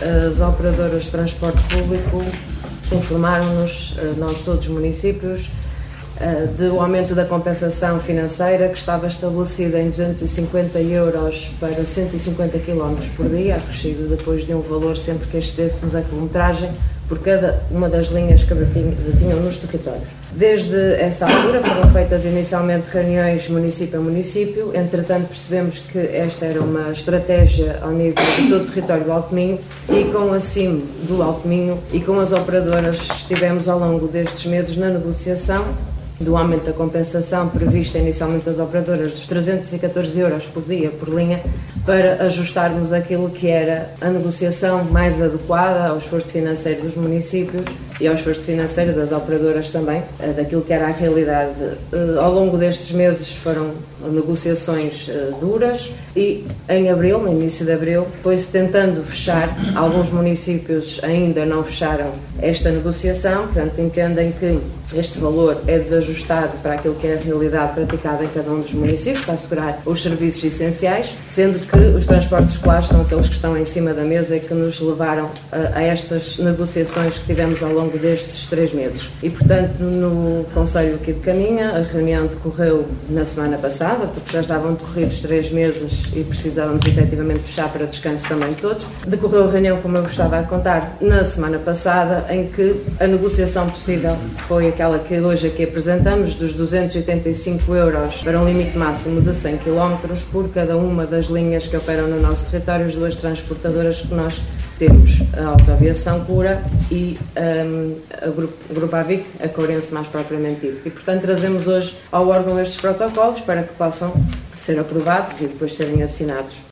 as operadoras de transporte público informaram-nos, nós todos os municípios, do aumento da compensação financeira que estava estabelecida em 250 euros para 150 km por dia, acrescido depois de um valor sempre que excedêssemos a quilometragem por cada uma das linhas que detinham nos territórios. Desde essa altura foram feitas inicialmente reuniões município a município, entretanto percebemos que esta era uma estratégia ao nível de todo o território do Alto Minho e com a CIM do Alto Minho e com as operadoras estivemos ao longo destes meses na negociação do aumento da compensação prevista inicialmente das operadoras dos 314 euros por dia por linha para ajustarmos aquilo que era a negociação mais adequada ao esforço financeiro dos municípios e ao esforço financeiro das operadoras também, daquilo que era a realidade. Ao longo destes meses foram negociações duras e em abril, no início de abril, foi-se tentando fechar, alguns municípios ainda não fecharam esta negociação, portanto entendem que este valor é desajustado para aquilo que é a realidade praticada em cada um dos municípios, para assegurar os serviços essenciais, sendo que os transportes escolares são aqueles que estão em cima da mesa e que nos levaram a estas negociações que tivemos ao longo destes 3 meses. E, portanto, no Conselho aqui de Caminha, a reunião decorreu na semana passada, porque já estavam decorridos 3 meses e precisávamos efetivamente fechar para descanso também de todos. Decorreu a reunião, como eu vos estava a contar, na semana passada, em que a negociação possível foi aquela que hoje aqui apresentamos, dos 285 euros para um limite máximo de 100 km por cada uma das linhas que operam no nosso território, as 2 transportadoras que nós temos, a Autoaviação Cura e o Grupo AVIC, a Courense mais propriamente dito. E, portanto, trazemos hoje ao órgão estes protocolos para que possam ser aprovados e depois serem assinados.